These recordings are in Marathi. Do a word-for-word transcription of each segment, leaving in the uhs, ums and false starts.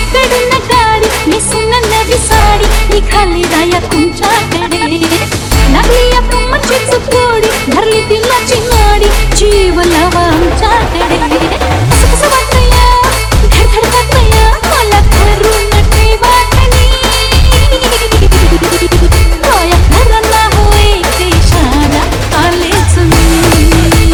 माझ्याकडून गाडी नेसून नवी साडी निघाली राया तुमच्याकडे लागली या तुमची चुकोडी धरली दिलाची नाडी जीव लावा आमच्याकडे असं कसं वाटतंय घर धडकतंय मला धरून ठेवा होया घराला होय ते इशारा आलेच मी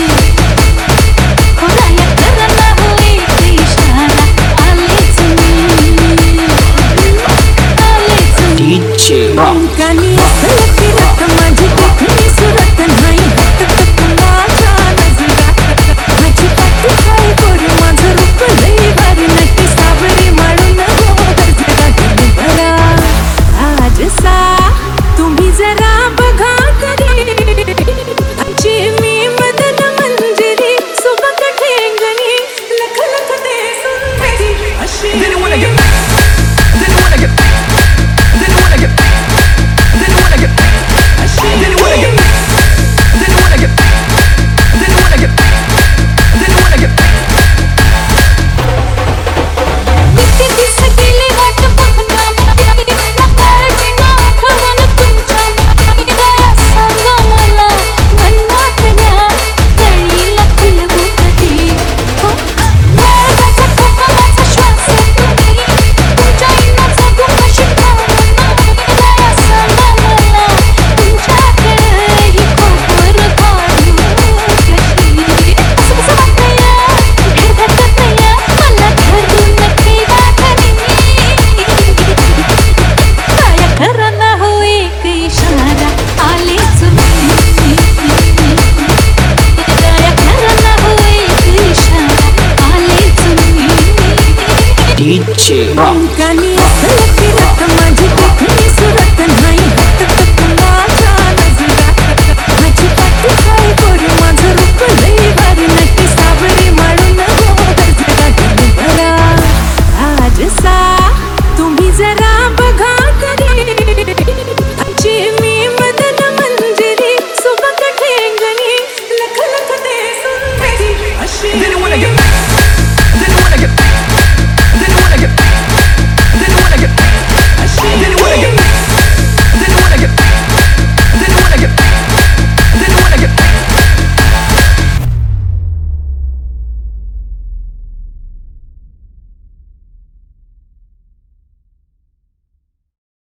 होया घराला होय ते इशारा आलेच मी आलेच मी डीजे कानी असलं फिरत माझी देखणी सुरत नाही माझ्या नजरात माझी पाठी काय गोरी माझं रूप लई भारी नटी सावरी माळून हो गजरा भरा आज सा तुम्ही जरा बघा तरी आजची मी मदन मंजिरी सुबक ठेंगणी लख लख ते सुंदरी अशी Didn't wanna get back. Didn't wanna get back. Didn't wanna get back. Didn't wanna get back. Didn't wanna get back. Didn't wanna get back. Didn't wanna get back. Didn't wanna get back. किती दिस गेले वाट बघता ना काळजी ना आठवण तुमच्या दया सांगा मला मनातल्या कळीला फुलवू कधी हो माझा ठोका माझा श्वास तुम्ही तुमच्या इनाचा गुण शिकवणं दया सांगा मला तुमच्याकडे ही खबर काढू कशी असं कसं वाटतंय घर धडकतंय मला धरून ठेवा काया घराला हो एक इशारा आलेच मी काया घराला हो एक इशारा आलेच मी डीजे कानी असलं